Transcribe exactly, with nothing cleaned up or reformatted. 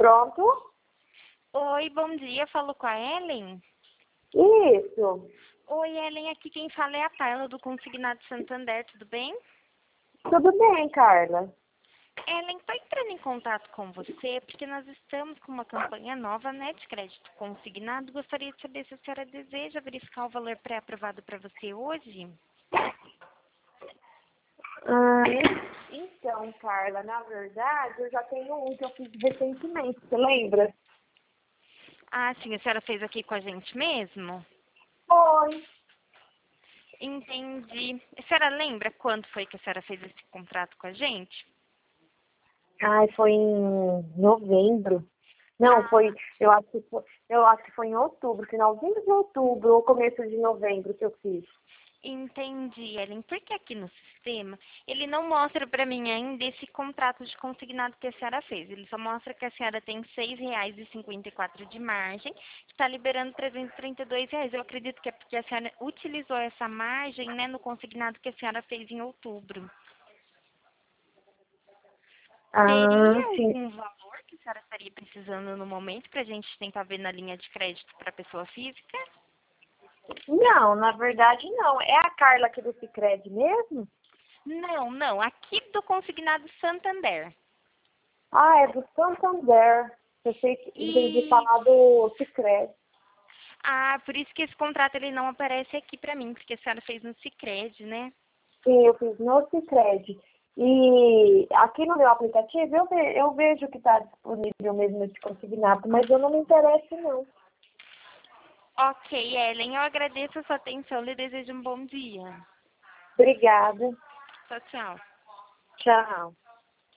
Pronto? Oi, bom dia. Falo com a Ellen? Isso. Oi, Ellen. Aqui quem fala é a Carla do Consignado Santander. Tudo bem? Tudo bem, Carla. Ellen, estou entrando em contato com você porque nós estamos com uma campanha nova, né, de crédito consignado. Gostaria de saber se a senhora deseja verificar o valor pré-aprovado para você hoje. Ah, então, Carla, na verdade, eu já tenho um que eu fiz recentemente, você lembra? Ah, sim. A senhora fez aqui com a gente mesmo? Foi. Entendi. A senhora lembra quando foi que a senhora fez esse contrato com a gente? Ai, foi em novembro. Não, foi, eu acho que foi, eu acho que foi em outubro, finalzinho de outubro ou começo de novembro que eu fiz. Entendi, Ellen. Porque aqui no sistema, ele não mostra para mim ainda esse contrato de consignado que a senhora fez. Ele só mostra que a senhora tem seis reais e cinquenta e quatro de margem, está liberando trezentos e trinta e dois reais. Eu acredito que é porque a senhora utilizou essa margem, né, no consignado que a senhora fez em outubro. Ah, Teria sim. algum valor que a senhora estaria precisando no momento para a gente tentar ver na linha de crédito para pessoa física? Não, na verdade não. É a Carla aqui do Sicredi mesmo? Não, não. Aqui do consignado Santander. Ah, é do Santander. Eu sei que entendi E falar do Sicredi. Ah, por isso que esse contrato ele não aparece aqui pra mim, porque a senhora fez no Sicredi, né? Sim, eu fiz no Sicredi. E aqui no meu aplicativo eu, ve eu vejo que está disponível mesmo esse consignado, mas eu não me interesso não. Ok, Ellen, eu agradeço a sua atenção e lhe desejo um bom dia. Obrigada. Tchau, tchau. Tchau.